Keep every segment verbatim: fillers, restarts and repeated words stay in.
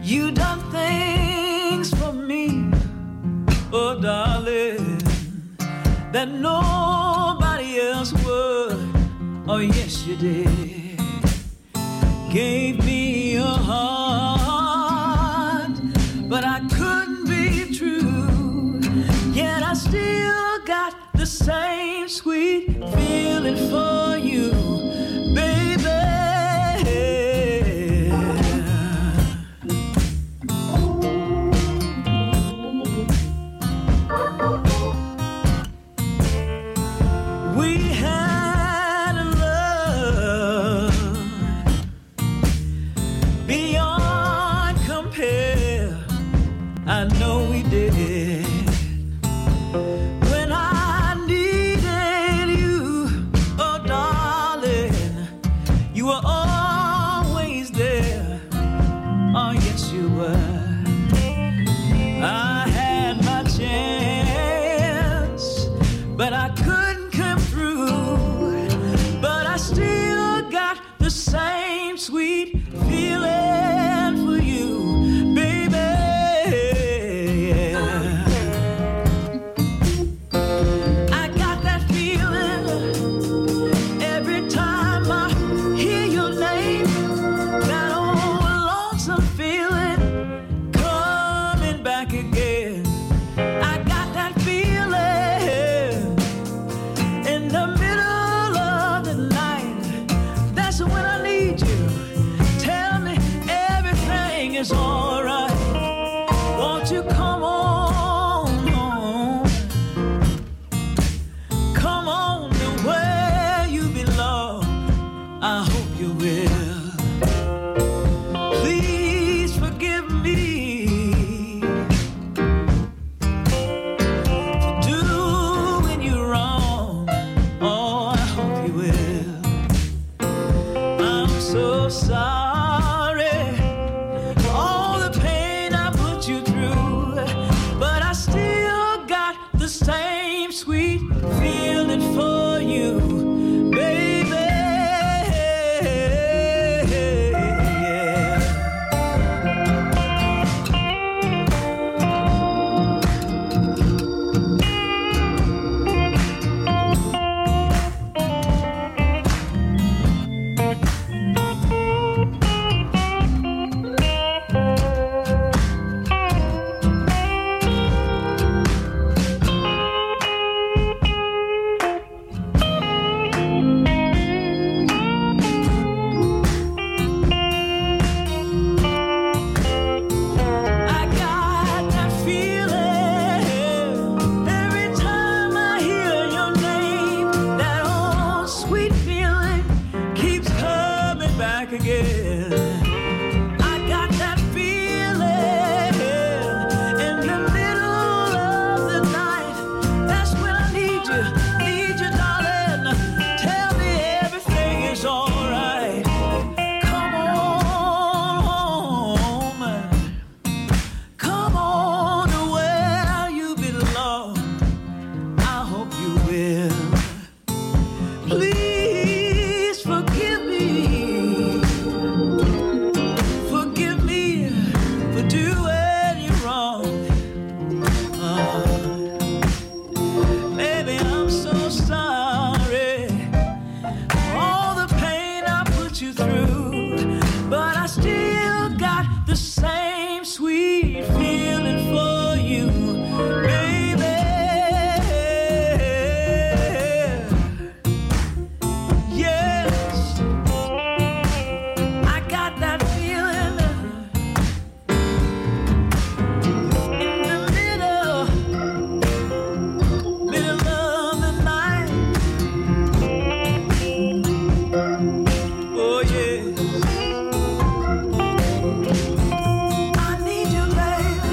You done things for me, oh darling, that nobody else would. Oh yes you did. Gave me your heart, but I couldn't be true. Yet I still got the same sweet feeling for you, baby. We had a love beyond compare. I know we did. When I needed you, oh darling, you were always there. Oh yes you were. I had my chance, but I couldn't come through. But I still got the same sweet feeling for you, baby. I got that feeling every time I hear your name, that old lonesome feeling coming back again. I got that feeling in the middle of the night. That's when I need you. Tell me everything is alright. Won't you come on home? Come on to where you belong. I hope you will. Please forgive me for doing you wrong. Oh, I hope you will. I'm so sorry for all the pain I put you through, but I still got the same sweet feeling for you, baby. I got that feeling every time I hear your name. That old sweet feeling keeps coming back again. I got that feeling in the middle of the night. That's when I need you, need you, darling. Tell me everything is alright. Come on home. Come on to where you belong. I hope you will. Please forgive me. Forgive me for doing you wrong. Uh, Baby, I'm so sorry for all the pain I put you through, but I still got the same sweet feeling for you, baby. Yes, I got that feeling in the middle, middle of the night. Oh yes, I need you, baby.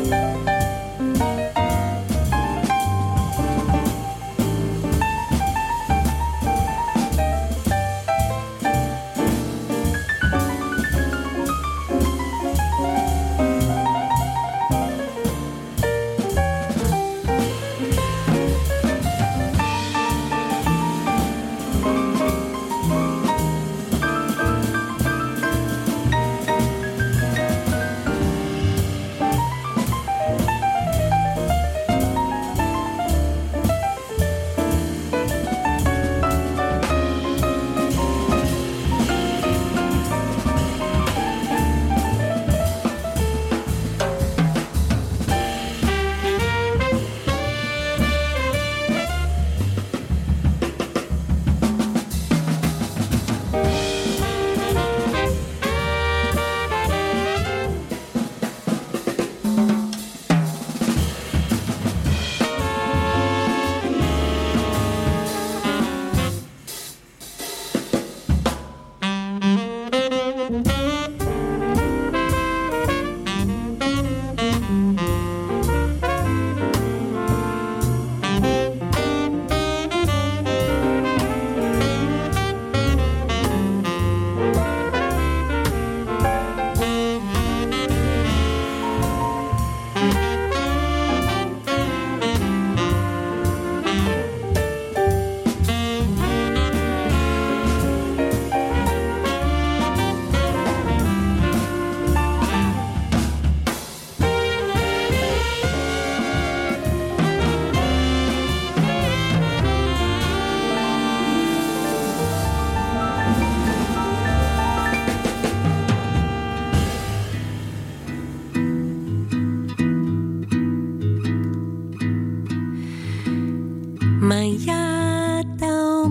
Manhã tão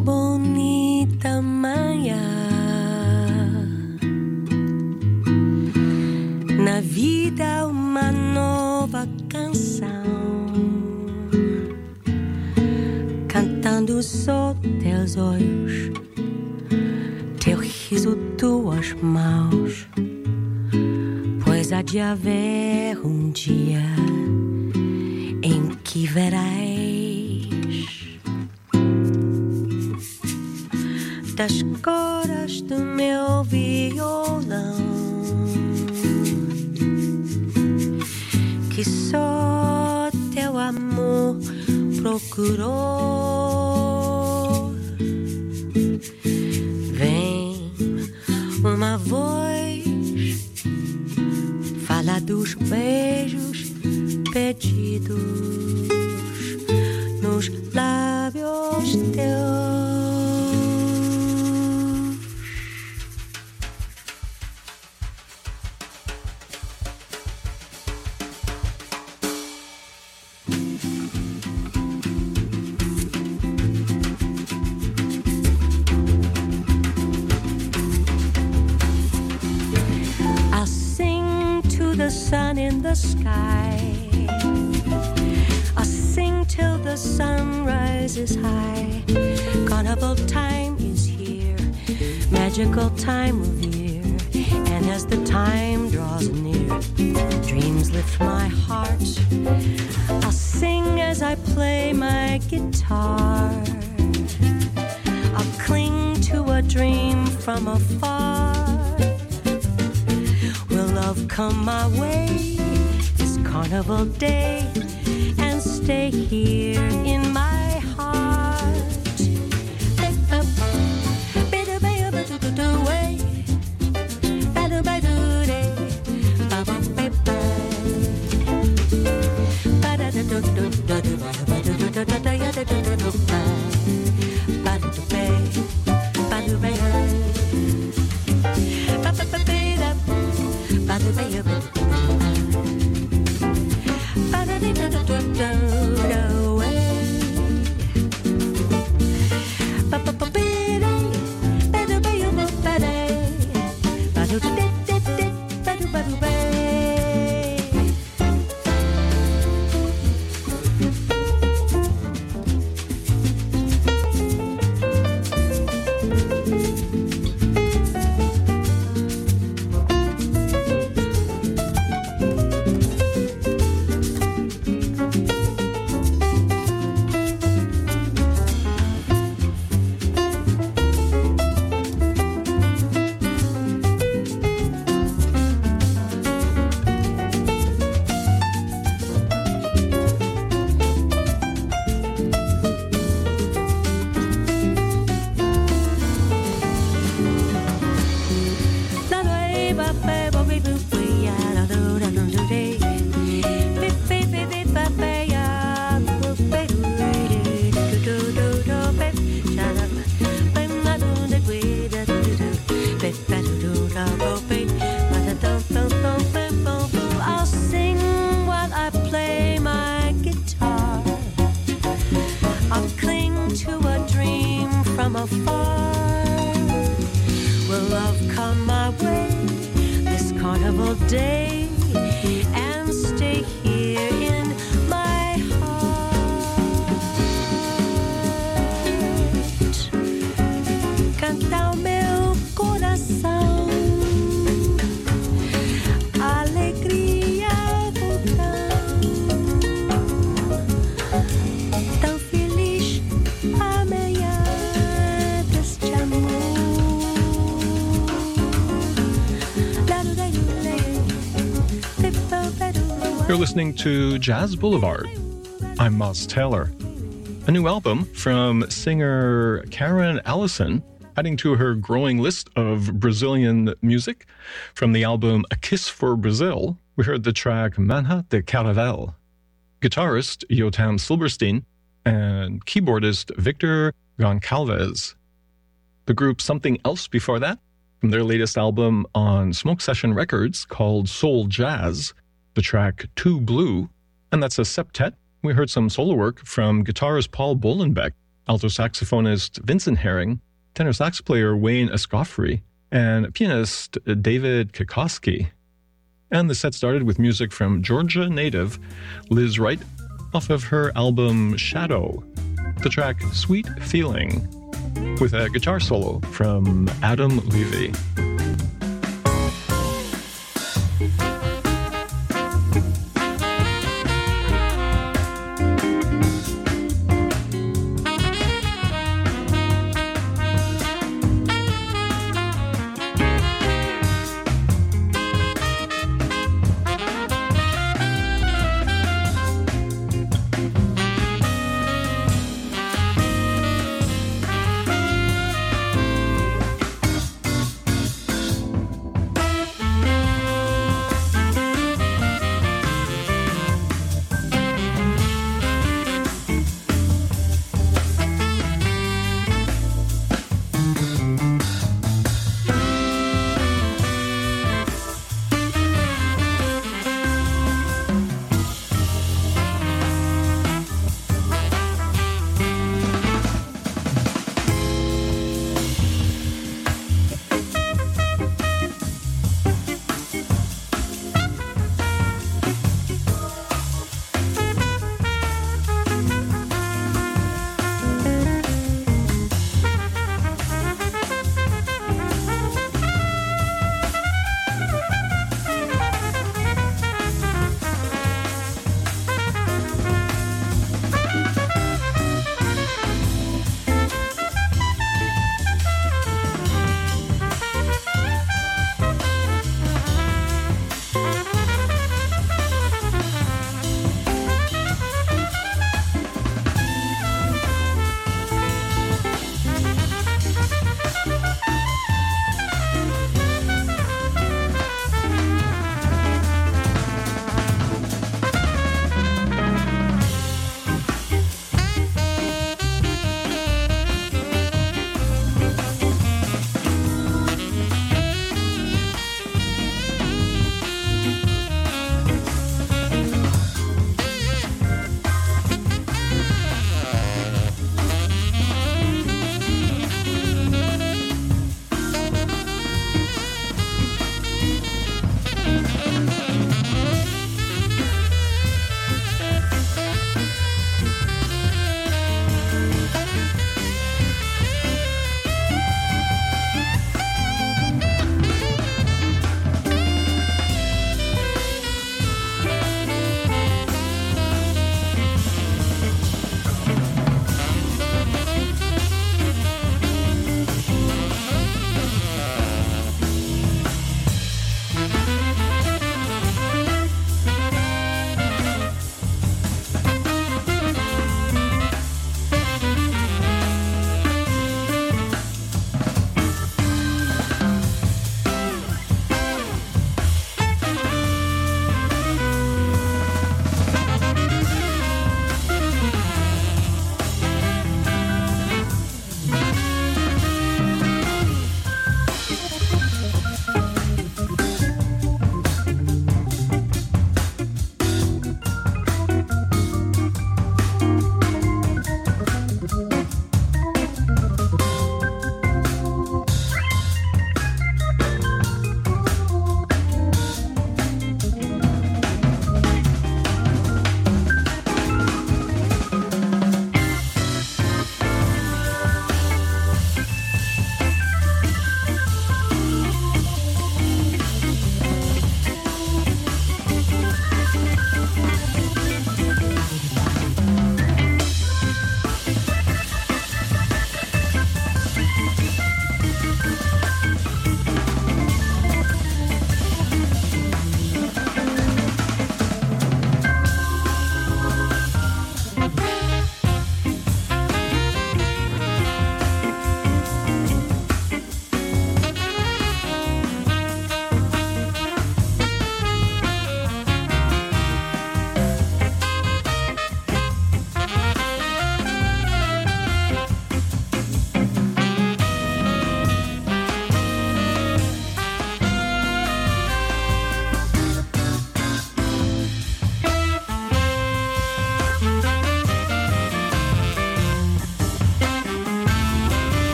bonita, manhã. Na vida uma nova canção, cantando só teus olhos, teu riso, tuas mãos. Pois há de haver um dia em que verás das cores do meu violão, que só teu amor procurou. Vem uma voz, fala dos beijos pedidos nos lábios teus. Sun in the sky, I sing till the sun rises high. Carnival time is here, magical time of year, and as the time draws near, dreams lift my heart. I'll sing as I play my guitar, I'll cling to a dream from afar. Will love come my way this carnival day and stay here in my heart? You're listening to Jazz Boulevard. I'm Moss Taylor. A new album from singer Karen Allison, adding to her growing list of Brazilian music. From the album A Kiss for Brazil, we heard the track Manha de Caravel. Guitarist Yotam Silberstein and keyboardist Victor Goncalves. The group Something Else before that, from their latest album on Smoke Session Records called Soul Jazz, the track Too Blue, and that's a septet. We heard some solo work from guitarist Paul Bolenbeck, alto saxophonist Vincent Herring, tenor sax player Wayne Escoffrey, and pianist David Kikoski. And the set started with music from Georgia native Liz Wright off of her album Shadow, the track Sweet Feeling, with a guitar solo from Adam Levy.